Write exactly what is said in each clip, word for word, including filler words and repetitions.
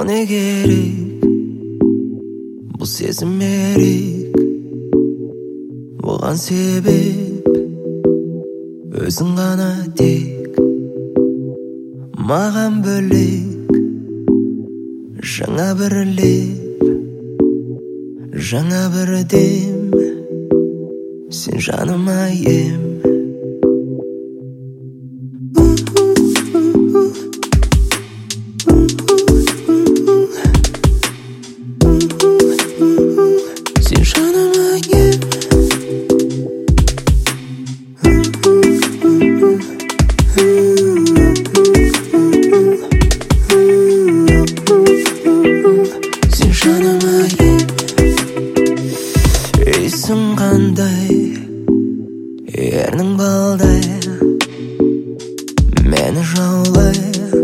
не керек, бұл сезім ерек. Оған себеп өзің ғана тек, маған бөлек жаңа бір леп, жаңа бір дем. Сен жаныма ем. Исің қандай, ернің балдай, мені жаулай,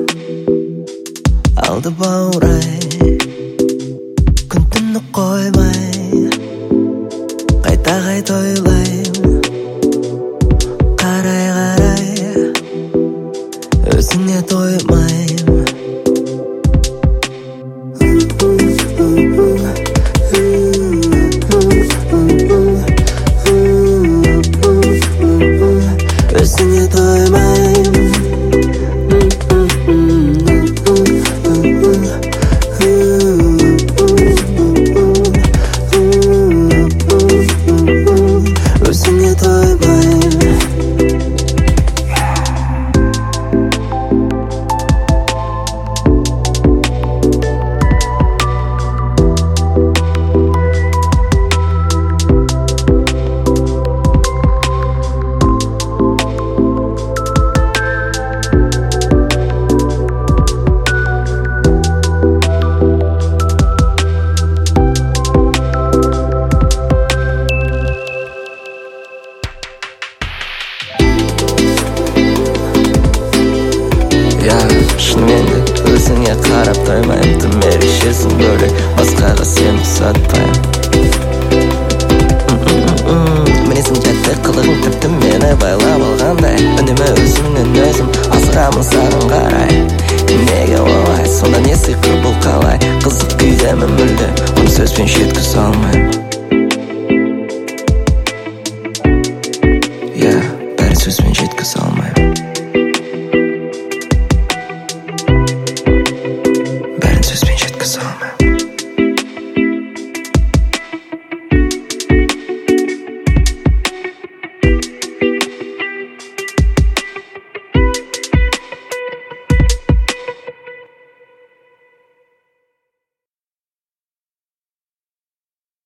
алды баурай, күн түнді қоймай, қайта қайта ойлайм, қарай қарай, өзіңе тоймайм. Өзіңе тоймайм. Өзіңе тоймайм. Шынымен де өзіңе қарап тоймайм, тым ерекшесің бөлек, басқаға сен ұқсатпайм. Мінезің жәтті, қылығың тіпті мені байлап алғандай, үнемі өзімнен өзім асырамын саған қарай. Неге олай, сонда не сиқыр бұл қалай, қызық күйдемін мүлде, оны сөзбен жеткізе алмайм.